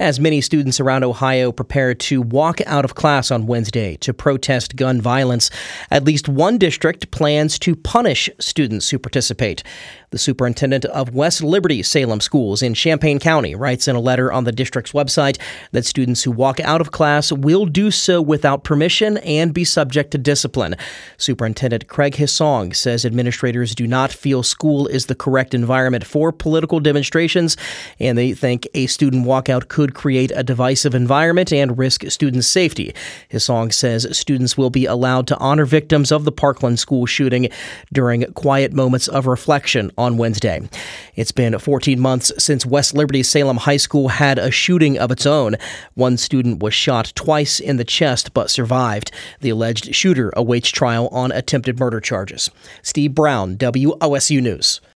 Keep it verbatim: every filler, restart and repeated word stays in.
As many students around Ohio prepare to walk out of class on Wednesday to protest gun violence, at least one district plans to punish students who participate. The superintendent of West Liberty Salem Schools in Champaign County writes in a letter on the district's website that students who walk out of class will do so without permission and be subject to discipline. Superintendent Craig Hissong says administrators do not feel school is the correct environment for political demonstrations, and they think a student walkout could create a divisive environment and risk students' safety. Hissong says students will be allowed to honor victims of the Parkland school shooting during quiet moments of reflection on Wednesday. It's been fourteen months since West Liberty Salem High School had a shooting of its own. One student was shot twice in the chest but survived. The alleged shooter awaits trial on attempted murder charges. Steve Brown, W O S U News.